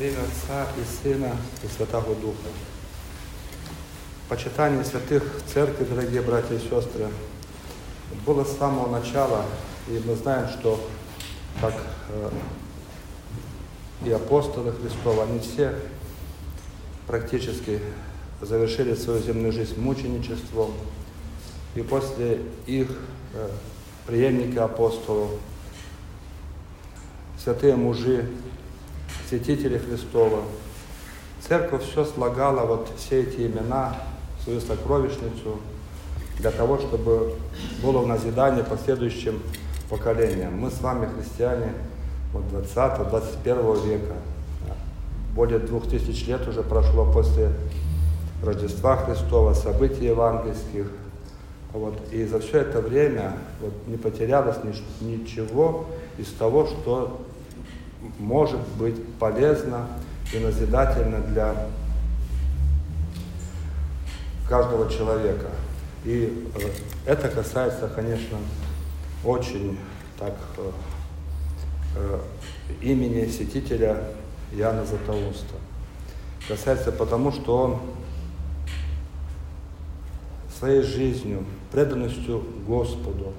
Во имя Отца и Сына и Святого Духа. Почитание святых Церкви, дорогие братья и сестры, было с самого начала, и мы знаем, что как и апостолы Христовы, они все практически завершили свою земную жизнь мученичеством, и после их преемники апостолов, святые мужи, святители Христова, Церковь все слагала вот все эти имена в свою сокровищницу для того, чтобы было в назидание последующим поколениям. Мы с вами, христиане, 20-21 века, более 2000 лет уже прошло после Рождества Христова, событий евангельских. И за все это время не потерялось ничего из того, что может быть полезно и назидательно для каждого человека. И это касается, конечно, очень так имени святителя Иоанна Златоуста. Касается потому, что он своей жизнью, преданностью Господу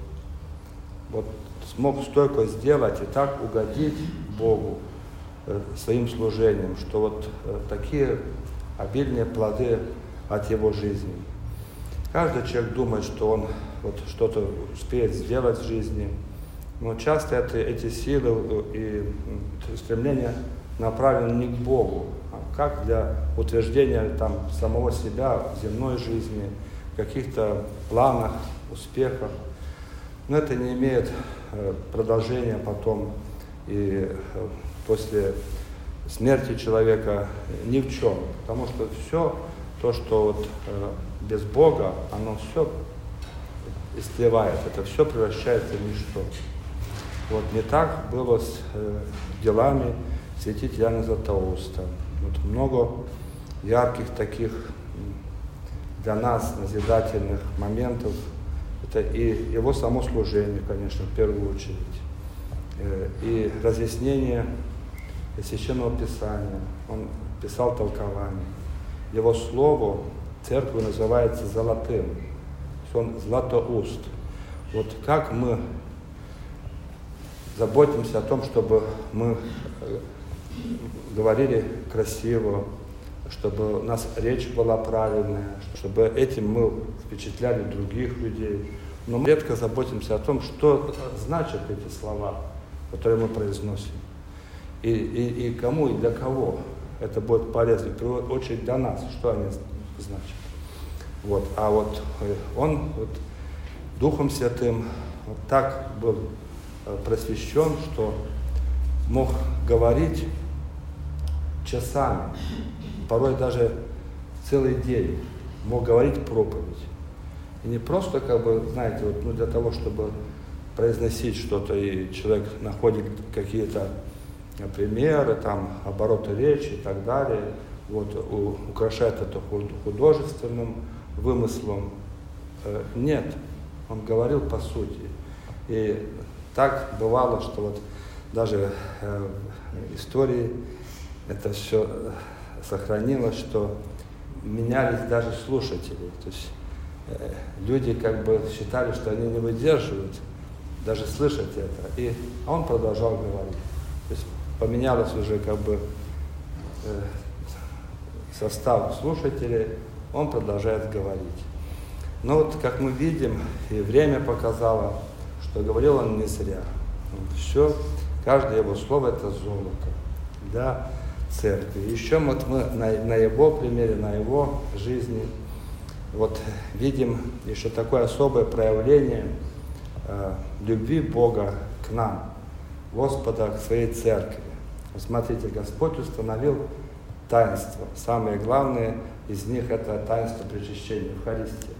смог столько сделать и так угодить Богу своим служением, что такие обильные плоды от его жизни. Каждый человек думает, что он что-то успеет сделать в жизни, но часто эти силы и стремления направлены не к Богу, а как для утверждения самого себя в земной жизни, в каких-то планах, успехах. Но это не имеет продолжения потом и после смерти человека ни в чем. Потому что все то, что без Бога, оно все истлевает, это все превращается в ничто. Не так было с делами святителя Иоанна Златоуста. Много ярких таких для нас назидательных моментов. Это и его само служение, конечно, в первую очередь, и разъяснение Священного Писания. Он писал толкование. Его слово церкви называется золотым. Он златоуст. Как мы заботимся о том, чтобы мы говорили красиво, чтобы у нас речь была правильная, чтобы этим мы впечатляли других людей. Но мы редко заботимся о том, что значат эти слова, которые мы произносим. И кому, и для кого это будет полезно. В первую очередь для нас, что они значат. Он Духом Святым так был просвещен, что мог говорить часами, порой даже целый день мог говорить проповедь. И не просто, для того, чтобы произносить что-то, и человек находит какие-то примеры, обороты речи и так далее, украшает это художественным вымыслом. Нет, он говорил по сути. И так бывало, что даже в истории это все сохранилось, что менялись даже слушатели. То есть люди считали, что они не выдерживают даже слышать это. А он продолжал говорить. То есть поменялось уже состав слушателей, он продолжает говорить. Но как мы видим, и время показало, что говорил он не зря. Все, каждое его слово это золото для церкви. Еще мы на его примере, на его жизни видим еще такое особое проявление любви Бога к нам, Господа к своей церкви. Смотрите, Господь установил таинство. Самое главное из них это таинство причащения, Евхаристия.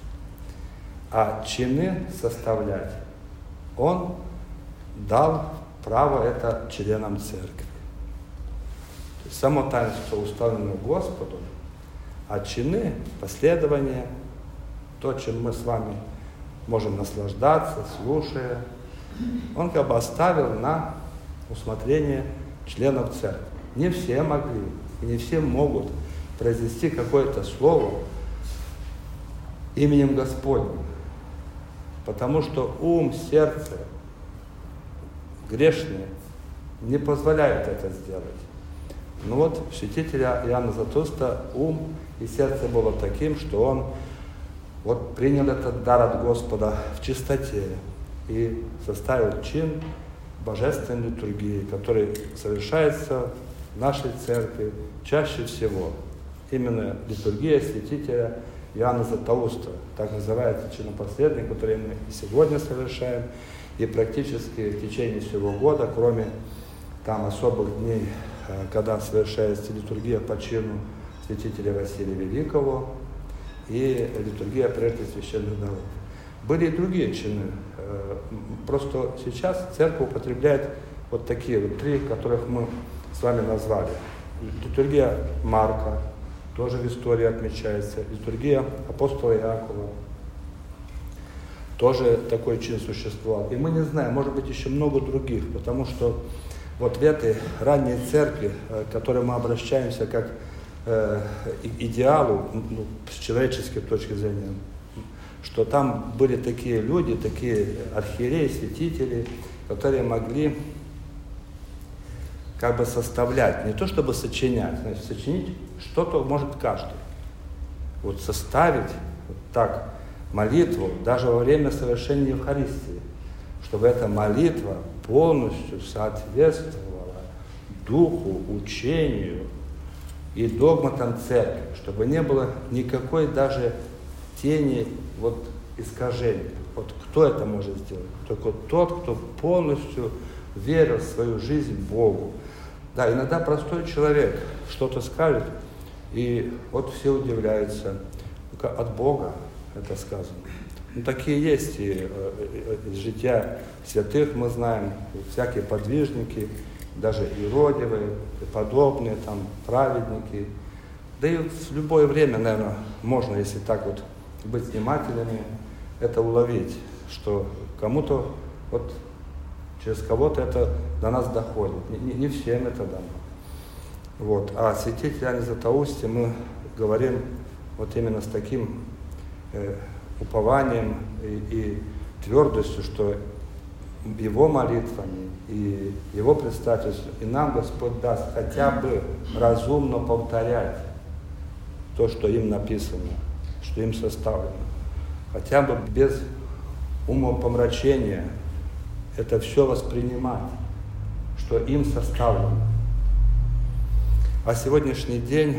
А чины составлять Он дал право это членам церкви. То есть само таинство установлено Господу, а чины, последование, то, чем мы с вами можем наслаждаться, слушая, Он оставил на усмотрение членов церкви. не все могли, и не все могут произнести какое-то слово именем Господним. Потому что ум, сердце грешные не позволяют это сделать. Но вот святителя Иоанна Златоуста ум и сердце было таким, что он вот принял этот дар от Господа в чистоте и составил чин божественной литургии, который совершается в нашей церкви чаще всего. Именно литургия святителя Иоанна Златоуста, так называется чинопоследний, который мы и сегодня совершаем, и практически в течение всего года, кроме там особых дней, когда совершается литургия по чину святителя Василия Великого и литургия прежде священных даров. Были и другие чины. Просто сейчас церковь употребляет вот такие вот три, которых мы с вами назвали. Литургия Марка, тоже в истории отмечается. Литургия апостола Иакова, тоже такой чин существовал. И мы не знаем, может быть, еще много других, потому что вот в этой ранней церкви, к которой мы обращаемся как идеалу, ну, с человеческой точки зрения, что там были такие люди, такие архиереи, святители, которые могли как бы составлять, не то чтобы сочинять, значит, сочинить что-то может каждый. Вот составить вот так молитву даже во время совершения Евхаристии, чтобы эта молитва полностью соответствовала духу, учению и догматам церкви, чтобы не было никакой даже тени вот искажения. Вот кто это может сделать? Только тот, кто полностью верил в свою жизнь Богу. Да, иногда простой человек что-то скажет, и вот все удивляются. От Бога это сказано. Ну, такие есть и из жития святых мы знаем, всякие подвижники, даже иродивые, и подобные, там, праведники. Да и в любое время, наверное, можно, если так вот быть внимательными, это уловить, что кому-то, вот через кого-то это до нас доходит. Не всем это дано. Вот. А святитель Иоанне Златоусте мы говорим вот именно с таким упованием и твердостью, что его молитвами и его предстательством и нам Господь даст хотя бы разумно повторять то, что им написано, что им составлено. Хотя бы без умопомрачения это все воспринимать, что им составлено. А сегодняшний день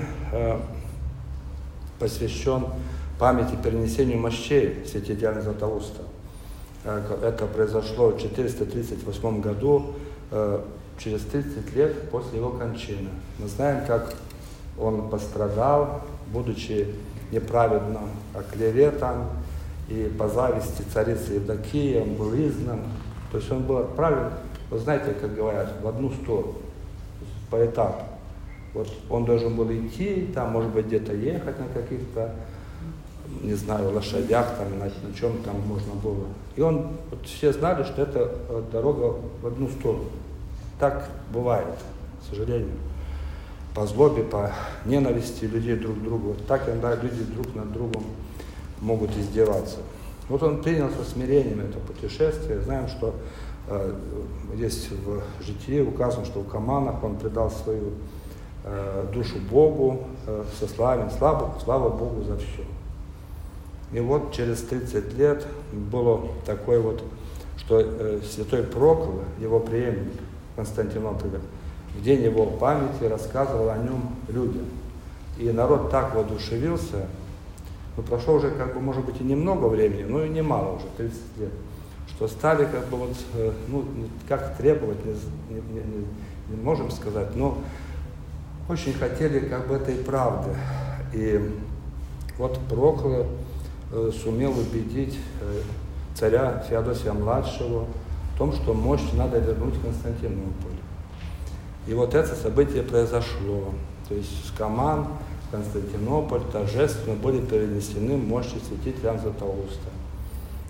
посвящен памяти перенесению мощей святителя Иоанна Златоуста. Это произошло в 438 году, через 30 лет после его кончины. Мы знаем, как он пострадал, будучи неправедно оклеветан, и по зависти царицы Евдокии он был изгнан. То есть он был отправлен, вы знаете, как говорят, в одну сторону, по этапу. Вот он должен был идти, там, может быть, где-то ехать на каких-то, не знаю, лошадях, там, на чем там можно было. И он, вот все знали, что это дорога в одну сторону. Так бывает, к сожалению. По злобе, по ненависти людей друг к другу. Вот так иногда люди друг над другом могут издеваться. Вот он принял со смирением это путешествие. Знаем, что есть в житии указано, что в Каманах он предал свою душу Богу со словами «Слава Богу за все». И вот через 30 лет было такое вот, что святой Прокл, его преемник Константинополя, в день его памяти рассказывал о нем людям. И народ так воодушевился, но прошло уже, как бы, может быть, и немного времени, но и немало уже, 30 лет, что стали, как бы, вот, ну, как требовать, не можем сказать, но очень хотели, как бы, этой правды. И вот Прокл сумел убедить царя Феодосия-младшего в том, что мощь надо вернуть Константинополю. И вот это событие произошло. То есть с Каман в Константинополь торжественно были перенесены мощи святителя Иоанна Златоуста.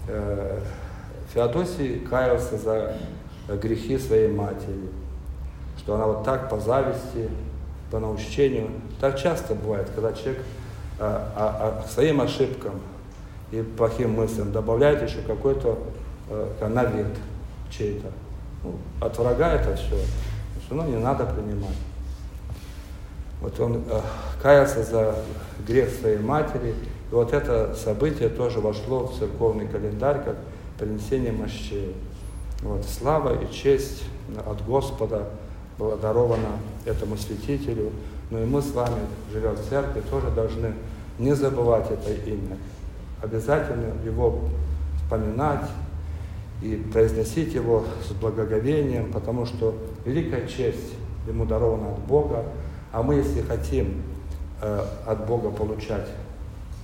Феодосий каялся за грехи своей матери. что она вот так по зависти, по наущению. Так часто бывает, когда человек к своим ошибкам и плохим мыслям добавляет еще какой-то навет чей-то. От врага это все равно не надо принимать. Вот он каялся за грех своей матери, и вот это событие тоже вошло в церковный календарь, как принесение мощей. Вот, слава и честь от Господа была дарована этому святителю, но и мы с вами, живя в церкви, тоже должны не забывать это имя, обязательно его вспоминать и произносить его с благоговением, потому что великая честь ему дарована от Бога, а мы, если хотим от Бога получать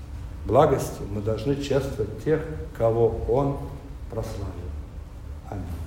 благости, мы должны чествовать тех, кого Он прославил. Аминь.